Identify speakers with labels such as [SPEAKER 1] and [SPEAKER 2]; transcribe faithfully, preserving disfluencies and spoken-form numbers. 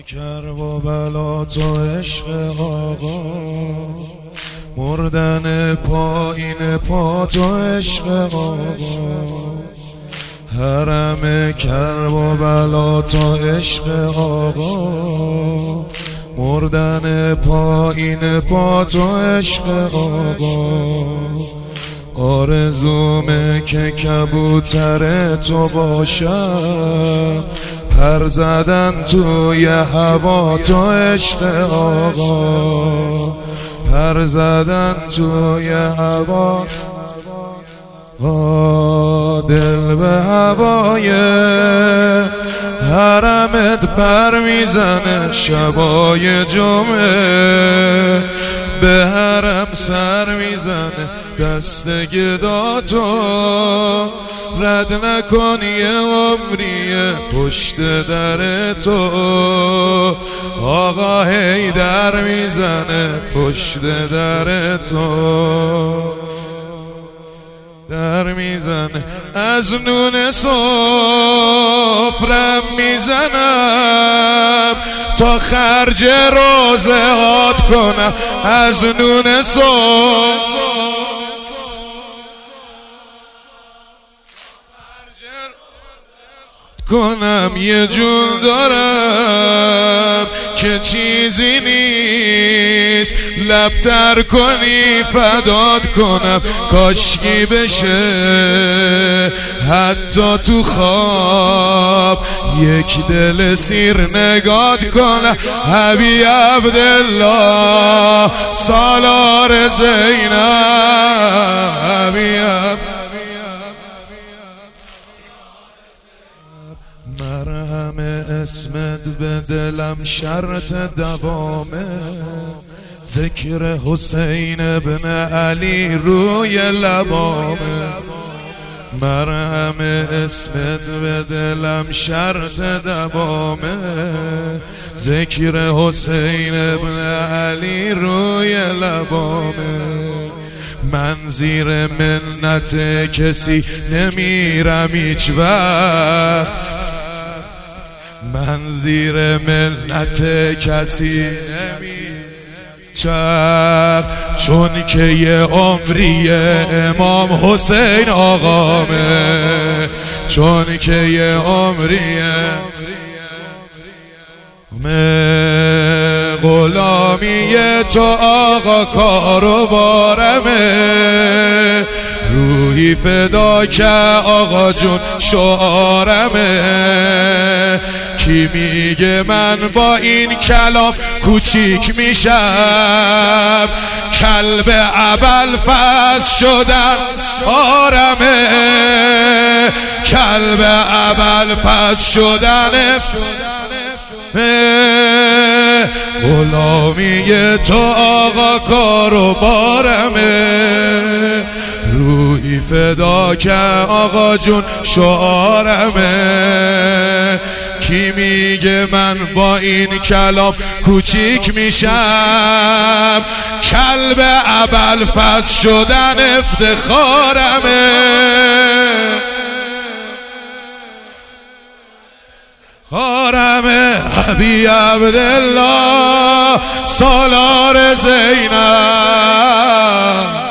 [SPEAKER 1] کرب و بلا تو عشق آقا، مردن پایین پا تو عشق آقا، حرم کرب و بلا تو عشق آقا، مردن پایین پا تو عشق آقا. آرزومه که کبوتر تو باشم، پر زدن توی هوا تو عشق آقا، پر زدن توی هوا. دل به هوای حرمت پر میزنه، شبای جمعه به حرم سر میزنه. دست گدا تو رد نکن، یه عمریه پشت در تو آقا هی در میزنه، پشت در تو در میزنه. از نون سفرم میزنم تا خرج روزه هات کنم، از نون سفرم کنم. یه جون دارم که چیزی نیست، لبتر کنی فدات کنم. کاشکی بشه حتی تو خواب، یک دل سیر نگات کنم. حبی عبدالله سالار زینب، حبی عبدالله مرهم اسمت به دلم شرط دوامه. ذکر حسین ابن علی روی لبامه، مرهم اسمت به دلم شرط دوامه. ذکر حسین ابن علی روی لبامه. من زیر منت کسی نمیرم هیچ وقت، من زیر منت کسی نمیرم چخ، چون که یه عمری امام حسین آقامه، چون که یه عمری غلامی تو آقا کارو بارمه. روحی فدا که آقا جون شعارمه. کی میگه من با این کلام کوچیک میشم، کلب ابوالفضل شدن آرمه، کلب ابوالفضل شدن غلامی تو آقا کارو بارمه. روحی فدا که آقا جون شعارمه. کی میگه من با این کلام کوچیک میشم، کلب ابوالفضل شدن افتخارمه. خارمه حبی عبدالله سالار زینب.